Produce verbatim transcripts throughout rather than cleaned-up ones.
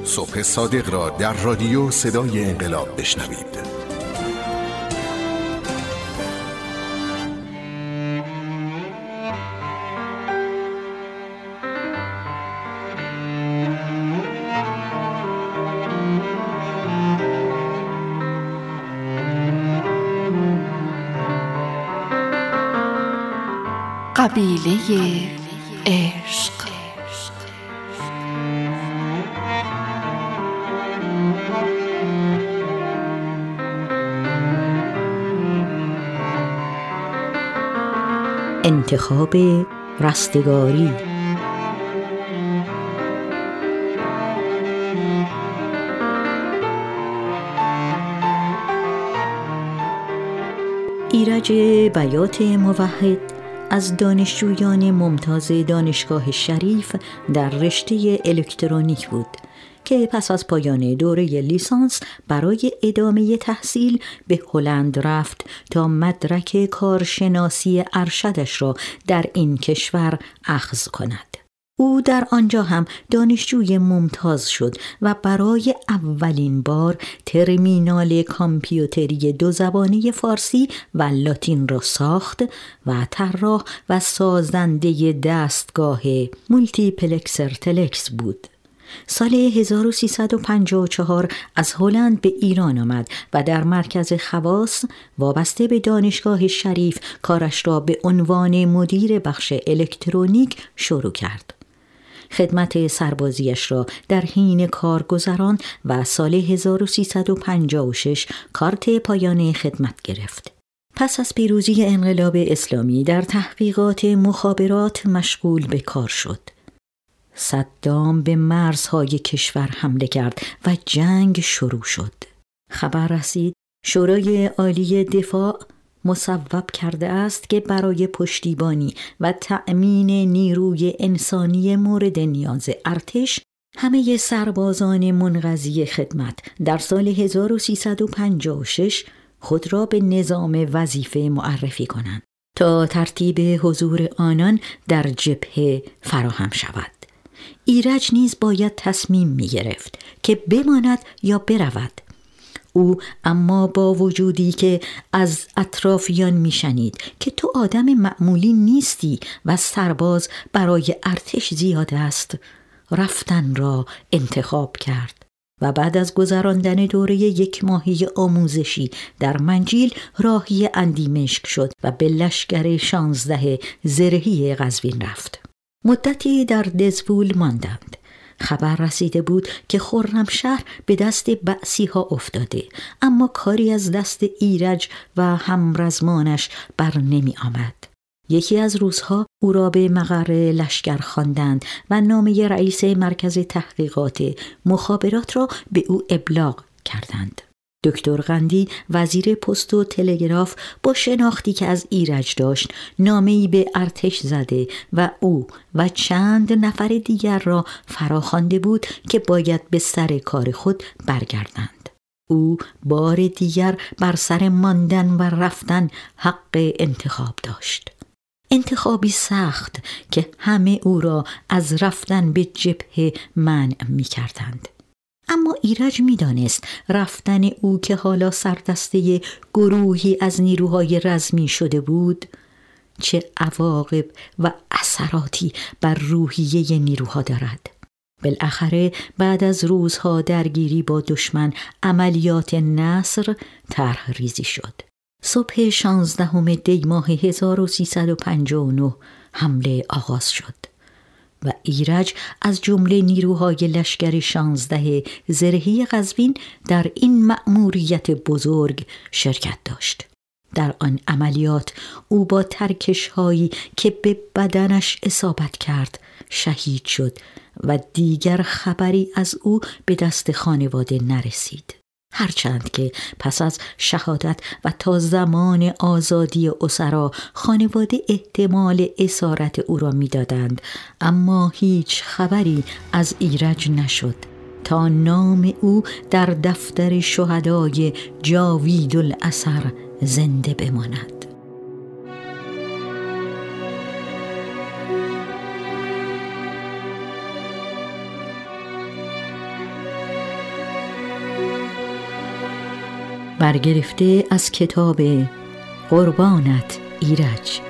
صبح صادق را در رادیو صدای انقلاب بشنوید. قبیله عشق. انتخاب رستگاری. ایرج بیات موحد از دانشجویان ممتاز دانشگاه شریف در رشته الکترونیک بود که پس از پایان دوره لیسانس برای ادامه تحصیل به هلند رفت تا مدرک کارشناسی ارشدش را در این کشور اخذ کند. او در آنجا هم دانشجوی ممتاز شد و برای اولین بار ترمینال کامپیوتری دو زبانه فارسی و لاتین را ساخت و طراح و سازنده دستگاه مولتیپلکسر تلکس بود. سال هزار و سیصد و پنجاه و چهار از هلند به ایران آمد و در مرکز خواص وابسته به دانشگاه شریف کارش را به عنوان مدیر بخش الکترونیک شروع کرد. خدمت سربازیش را در حین کار گذراند و سال هزار و سیصد و پنجاه و شش کارت پایان خدمت گرفت. پس از پیروزی انقلاب اسلامی در تحقیقات مخابرات مشغول به کار شد. صدام به مرزهای کشور حمله کرد و جنگ شروع شد. خبر رسید شورای عالی دفاع مصوب کرده است که برای پشتیبانی و تأمین نیروی انسانی مورد نیاز ارتش همه سربازان منقضی خدمت در سال هزار و سیصد و پنجاه و شش خود را به نظام وظیفه معرفی کنند تا ترتیب حضور آنان در جبهه فراهم شود. ایرج نیز باید تصمیم می گرفت که بماند یا برود. او اما با وجودی که از اطرافیان می شنید که تو آدم معمولی نیستی و سرباز برای ارتش زیاد است، رفتن را انتخاب کرد و بعد از گذراندن دوره یک ماهی آموزشی در منجیل راهی اندیمشک شد و به لشکر شانزده زرهی قزوین رفت. مدتی در دزفول ماندند. خبر رسیده بود که خرمشهر به دست بعثی ها افتاده، اما کاری از دست ایرج و همرزمانش بر نمی آمد. یکی از روزها او را به مقر لشکر خواندند و نامه رئیس مرکز تحقیقات مخابرات را به او ابلاغ کردند. دکتر قندی وزیر پست و تلگراف با شناختی که از ایرج داشت نامه‌ای به ارتش زده و او و چند نفر دیگر را فراخوانده بود که باید به سر کار خود برگردند. او بار دیگر بر سر ماندن و رفتن حق انتخاب داشت. انتخابی سخت که همه او را از رفتن به جبهه منع می کردند. اما ایرج می دانست رفتن او که حالا سردسته گروهی از نیروهای رزمی شده بود چه عواقب و اثراتی بر روحیه نیروها دارد. بالاخره بعد از روزها درگیری با دشمن عملیات نصر طرح ریزی شد. صبح شانزدهم دی ماه هزار و سیصد و پنجاه و نه حمله آغاز شد و ایرج از جمله نیروهای لشکر شانزده زرهی قزوین در این مأموریت بزرگ شرکت داشت. در آن عملیات او با ترکش‌هایی که به بدنش اصابت کرد شهید شد و دیگر خبری از او به دست خانواده نرسید. هرچند که پس از شهادت و تا زمان آزادی اسرا خانواده احتمال اسارت او را می‌دادند، اما هیچ خبری از ایرج نشد تا نام او در دفتر شهدای جاوید الاثر زنده بماند. برگرفته از کتاب قربانت ایرج.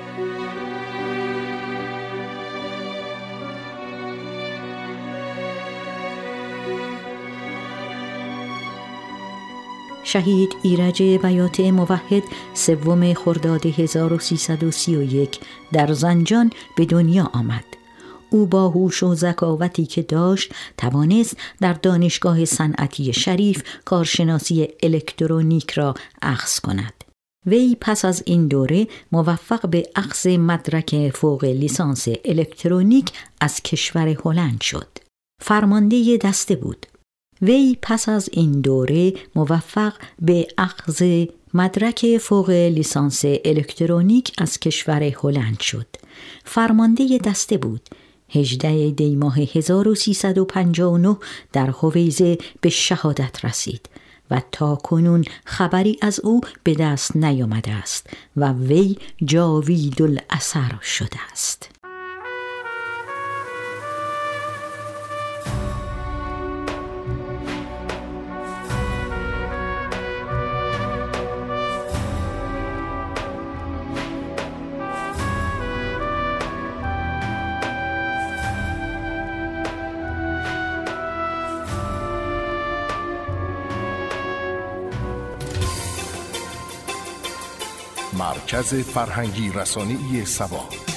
شهید ایرج بیات موحد سوم خرداد هزار و سیصد و سی و یک در زنجان به دنیا آمد. او با هوش و ذکاوتی که داشت توانست در دانشگاه صنعتی شریف کارشناسی الکترونیک را اخذ کند. وی پس از این دوره موفق به اخذ مدرک فوق لیسانس الکترونیک از کشور هلند شد. فرمانده دسته بود. وی پس از این دوره موفق به اخذ مدرک فوق لیسانس الکترونیک از کشور هلند شد. فرمانده دسته بود. هجدهم دی ماه هزار و سیصد و پنجاه و نه در هویزه به شهادت رسید و تا کنون خبری از او به دست نیامده است و وی جاوید الاثر شده است. مرکز فرهنگی رسانه‌ای سبا.